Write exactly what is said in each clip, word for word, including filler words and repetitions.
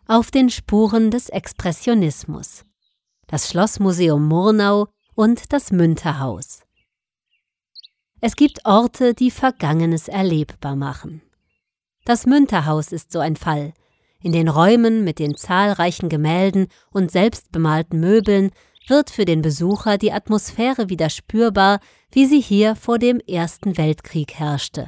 auf den Spuren des Expressionismus. Das Schlossmuseum Murnau und das Münterhaus. Es gibt Orte, die Vergangenes erlebbar machen. Das Münterhaus ist so ein Fall. In den Räumen mit den zahlreichen Gemälden und selbstbemalten Möbeln wird für den Besucher die Atmosphäre wieder spürbar, wie sie hier vor dem Ersten Weltkrieg herrschte.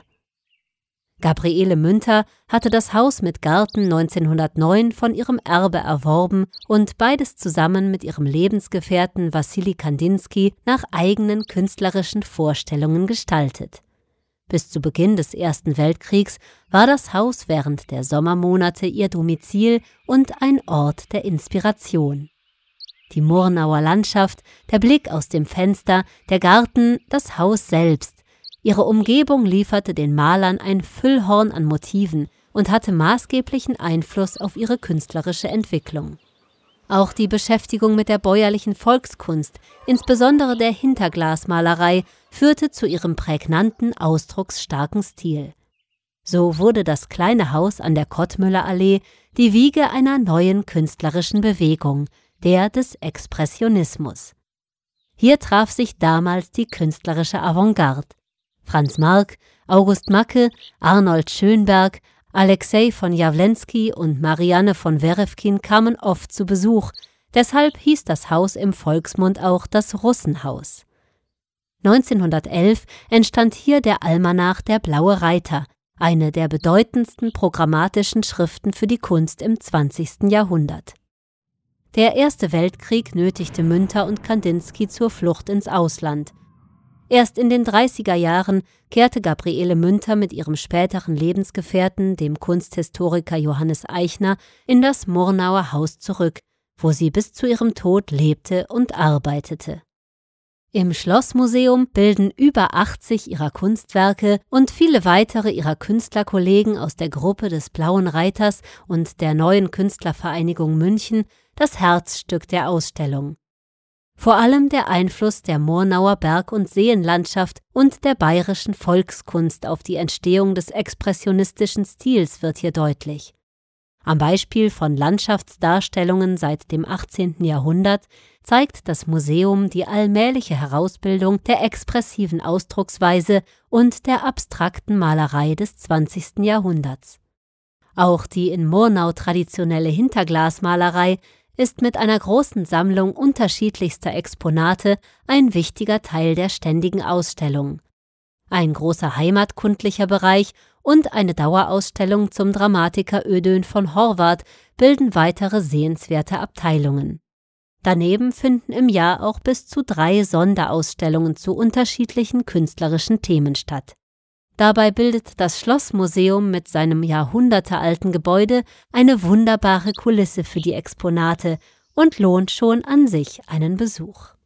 Gabriele Münter hatte das Haus mit Garten neunzehnhundertneun von ihrem Erbe erworben und beides zusammen mit ihrem Lebensgefährten Wassili Kandinsky nach eigenen künstlerischen Vorstellungen gestaltet. Bis zu Beginn des Ersten Weltkriegs war das Haus während der Sommermonate ihr Domizil und ein Ort der Inspiration. Die Murnauer Landschaft, der Blick aus dem Fenster, der Garten, das Haus selbst. Ihre Umgebung lieferte den Malern ein Füllhorn an Motiven und hatte maßgeblichen Einfluss auf ihre künstlerische Entwicklung. Auch die Beschäftigung mit der bäuerlichen Volkskunst, insbesondere der Hinterglasmalerei, führte zu ihrem prägnanten, ausdrucksstarken Stil. So wurde das kleine Haus an der Kottmüllerallee die Wiege einer neuen künstlerischen Bewegung, der des Expressionismus. Hier traf sich damals die künstlerische Avantgarde. Franz Marc, August Macke, Arnold Schönberg, Alexei von Jawlensky und Marianne von Werefkin kamen oft zu Besuch, deshalb hieß das Haus im Volksmund auch das Russenhaus. neunzehnhundertelf entstand hier der Almanach Der Blaue Reiter, eine der bedeutendsten programmatischen Schriften für die Kunst im zwanzigsten Jahrhundert. Der Erste Weltkrieg nötigte Münter und Kandinsky zur Flucht ins Ausland. Erst in den dreißiger Jahren kehrte Gabriele Münter mit ihrem späteren Lebensgefährten, dem Kunsthistoriker Johannes Eichner, in das Murnauer Haus zurück, wo sie bis zu ihrem Tod lebte und arbeitete. Im Schlossmuseum bilden über achtzig ihrer Kunstwerke und viele weitere ihrer Künstlerkollegen aus der Gruppe des Blauen Reiters und der Neuen Künstlervereinigung München das Herzstück der Ausstellung. Vor allem der Einfluss der Murnauer Berg- und Seenlandschaft und der bayerischen Volkskunst auf die Entstehung des expressionistischen Stils wird hier deutlich. Am Beispiel von Landschaftsdarstellungen seit dem achtzehnten Jahrhundert zeigt das Museum die allmähliche Herausbildung der expressiven Ausdrucksweise und der abstrakten Malerei des zwanzigsten Jahrhunderts. Auch die in Murnau traditionelle Hinterglasmalerei ist mit einer großen Sammlung unterschiedlichster Exponate ein wichtiger Teil der ständigen Ausstellung. Ein großer heimatkundlicher Bereich und eine Dauerausstellung zum Dramatiker Ödön von Horvath bilden weitere sehenswerte Abteilungen. Daneben finden im Jahr auch bis zu drei Sonderausstellungen zu unterschiedlichen künstlerischen Themen statt. Dabei bildet das Schlossmuseum mit seinem jahrhundertealten Gebäude eine wunderbare Kulisse für die Exponate und lohnt schon an sich einen Besuch.